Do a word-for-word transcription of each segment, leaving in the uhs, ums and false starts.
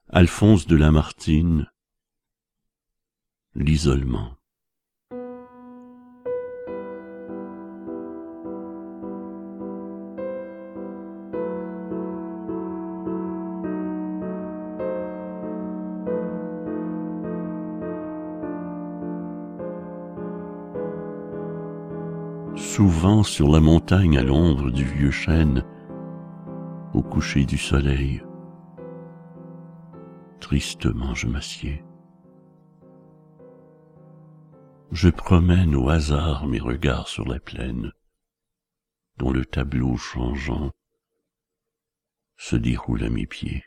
Alphonse de Lamartine, l'isolement. Souvent sur la montagne à l'ombre du vieux chêne, au coucher du soleil, tristement je m'assieds. Je promène au hasard mes regards sur la plaine, dont le tableau changeant se déroule à mes pieds.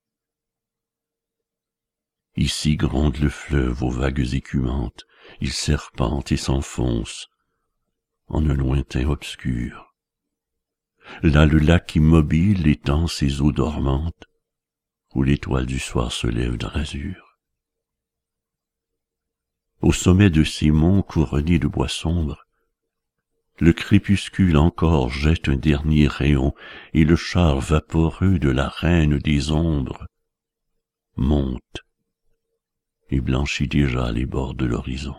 Ici gronde le fleuve aux vagues écumantes, il serpente et s'enfonce en un lointain obscur. Là le lac immobile étend ses eaux dormantes, où l'étoile du soir se lève dans l'azur. Au sommet de ces monts couronnés de bois sombres, le crépuscule encore jette un dernier rayon, et le char vaporeux de la reine des ombres monte et blanchit déjà les bords de l'horizon.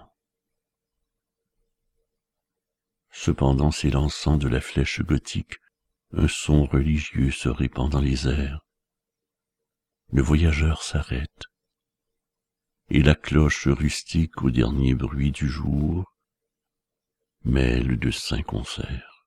Cependant, s'élançant de la flèche gothique, un son religieux se répand dans les airs. Le voyageur s'arrête, et la cloche rustique au dernier bruit du jour mêle de saints concerts.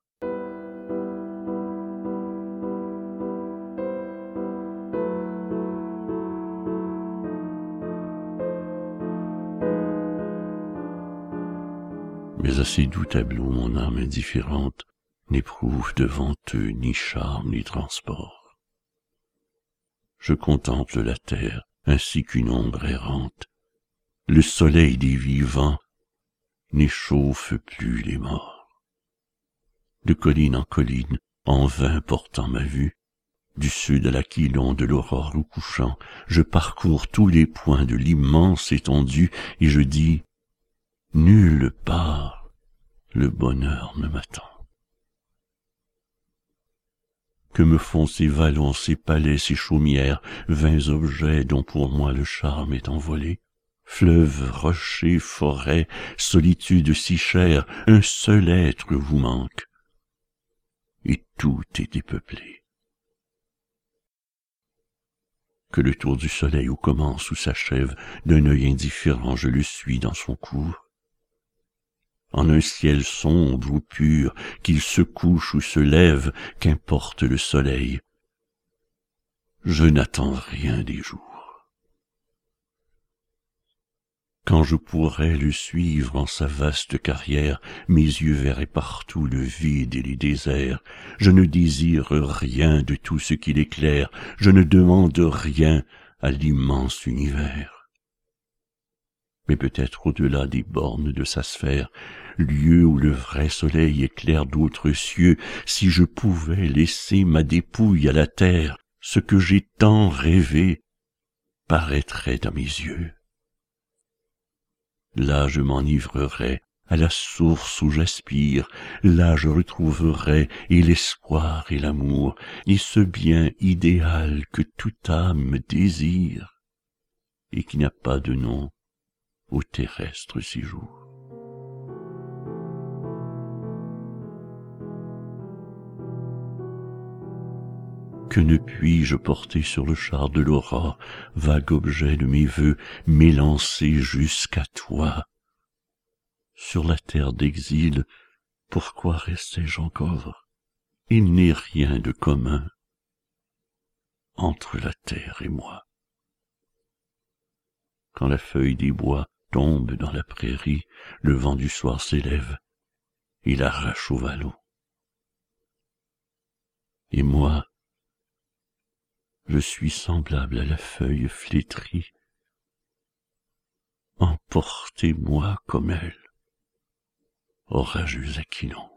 Mais à ces doux tableaux, mon âme indifférente n'éprouve devant eux ni charme ni transport. Je contemple la terre ainsi qu'une ombre errante. Le soleil des vivants n'échauffe plus les morts. De colline en colline, en vain portant ma vue, du sud à l'Aquilon, de l'aurore au couchant, je parcours tous les points de l'immense étendue et je dis « Nulle part le bonheur ne m'attend ». Que me font ces vallons, ces palais, ces chaumières, vains objets dont pour moi le charme est envolé? Fleuves, rochers, forêts, solitude si chère, un seul être vous manque, et tout est dépeuplé. Que le tour du soleil où commence ou s'achève, d'un œil indifférent je le suis dans son cours. En un ciel sombre ou pur, qu'il se couche ou se lève, qu'importe le soleil, je n'attends rien des jours. Quand je pourrais le suivre en sa vaste carrière, mes yeux verraient partout le vide et les déserts. Je ne désire rien de tout ce qu'il éclaire, je ne demande rien à l'immense univers. Mais peut-être au-delà des bornes de sa sphère, lieu où le vrai soleil éclaire d'autres cieux, si je pouvais laisser ma dépouille à la terre, ce que j'ai tant rêvé paraîtrait dans mes yeux. Là je m'enivrerais à la source où j'aspire, là je retrouverais et l'espoir et l'amour, et ce bien idéal que toute âme désire, et qui n'a pas de nom au terrestre séjour. Que ne puis-je porter sur le char de l'aurore, vague objet de mes vœux, m'élancer jusqu'à toi? Sur la terre d'exil, pourquoi restais-je encore? Il n'est rien de commun entre la terre et moi. Quand la feuille des bois tombe dans la prairie, le vent du soir s'élève, il arrache au vallon. Et moi, je suis semblable à la feuille flétrie. Emportez-moi comme elle, orageux Aquilon.